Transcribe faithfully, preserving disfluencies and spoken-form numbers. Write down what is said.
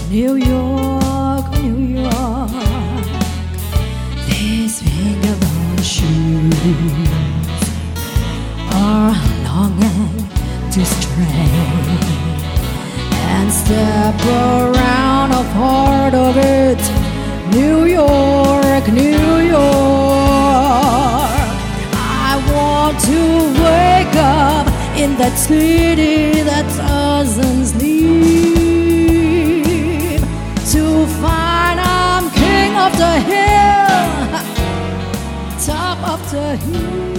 New York, New York, these finger-rolled shoes are longing to stray and step around a part of it. New York, New York, I want to wake up in that city that doesn't sleep, to find I'm king of the hill, top of the hill.